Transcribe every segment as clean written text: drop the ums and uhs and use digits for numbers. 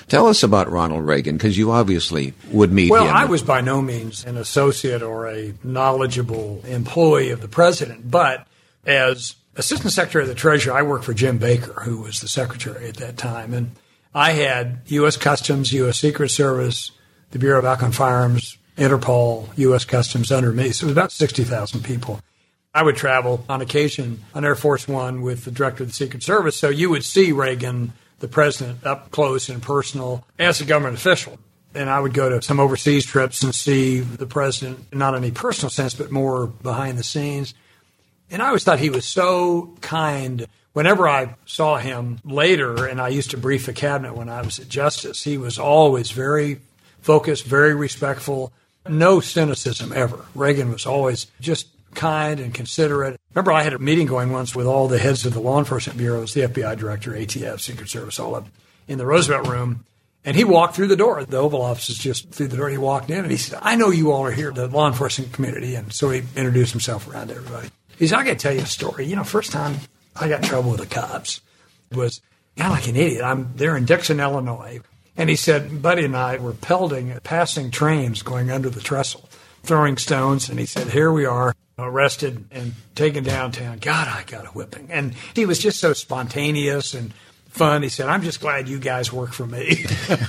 Tell us about Ronald Reagan, because you obviously would meet him. Well, I was by no means an associate or a knowledgeable employee of the president, but as Assistant Secretary of the Treasury, I worked for Jim Baker, who was the secretary at that time. And I had U.S. Customs, U.S. Secret Service, the Bureau of Alcohol and Firearms, Interpol, U.S. Customs under me. So it was about 60,000 people. I would travel on occasion on Air Force One with the director of the Secret Service. So you would see Reagan, the president, up close and personal as a government official. And I would go to some overseas trips and see the president, not in any personal sense, but more behind the scenes. And I always thought he was so kind. Whenever I saw him later, and I used to brief the cabinet when I was at Justice, he was always very focused, very respectful, no cynicism ever. Reagan was always just kind and considerate. Remember, I had a meeting going once with all the heads of the law enforcement bureaus, the FBI director, ATF, Secret Service, all up in the Roosevelt Room. And he walked through the door. The Oval Office is just through the door. He walked in and he said, "I know you all are here, the law enforcement community." And so he introduced himself around everybody. He said, "I got to tell you a story. First time I got in trouble with the cops was kind of like an idiot. I'm there in Dixon, Illinois." And he said, "Buddy and I were passing trains going under the trestle, throwing stones." And he said, "Here we are, arrested and taken downtown. God, I got a whipping." And he was just so spontaneous and fun. He said, "I'm just glad you guys work for me,"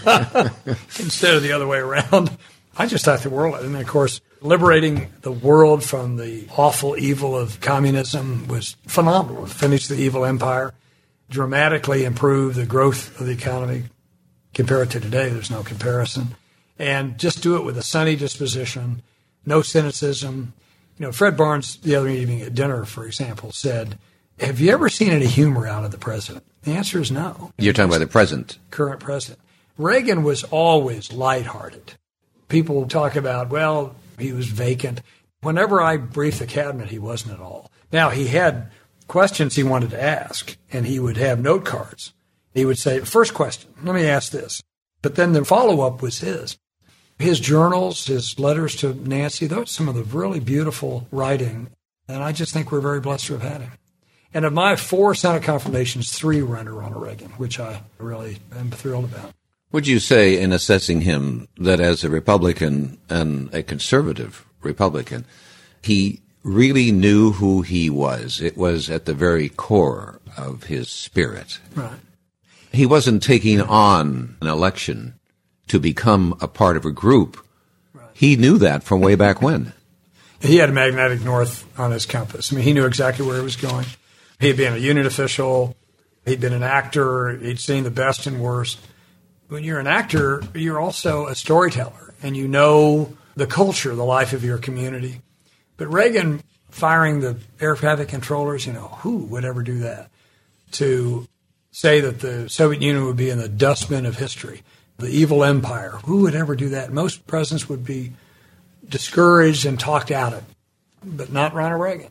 instead of the other way around. I just thought the world, and of course, liberating the world from the awful evil of communism was phenomenal. Finished the evil empire, dramatically improved the growth of the economy. Compared to today, there's no comparison. And just do it with a sunny disposition, no cynicism. Fred Barnes, the other evening at dinner, for example, said, "Have you ever seen any humor out of the president?" The answer is no. You're talking about the present. Current president. Reagan was always lighthearted. People talk about, well, he was vacant. Whenever I briefed the cabinet, he wasn't at all. Now, he had questions he wanted to ask, and he would have note cards. He would say, "First question, let me ask this." But then the follow-up was his. His journals, his letters to Nancy, those are some of the really beautiful writing. And I just think we're very blessed to have had him. And of my 4 Senate confirmations, 3 were under Ronald Reagan, which I really am thrilled about. Would you say, in assessing him, that as a Republican and a conservative Republican, he really knew who he was? It was at the very core of his spirit. Right. He wasn't taking on an election to become a part of a group. Right. He knew that from way back when. He had a magnetic north on his compass. I mean, he knew exactly where he was going. He'd been a union official. He'd been an actor. He'd seen the best and worst. When you're an actor, you're also a storyteller, and you know the culture, the life of your community. But Reagan firing the air traffic controllers, who would ever do that? To say that the Soviet Union would be in the dustbin of history, the evil empire, who would ever do that? Most presidents would be discouraged and talked out of, but not Ronald Reagan.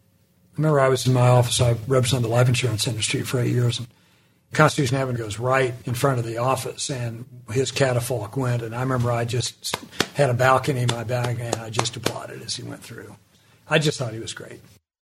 I remember I was in my office. I represented the life insurance industry for 8 years, and Constitution Avenue goes right in front of the office, and his catafalque went, and I remember I just had a balcony in my bag, and I just applauded as he went through. I just thought he was great.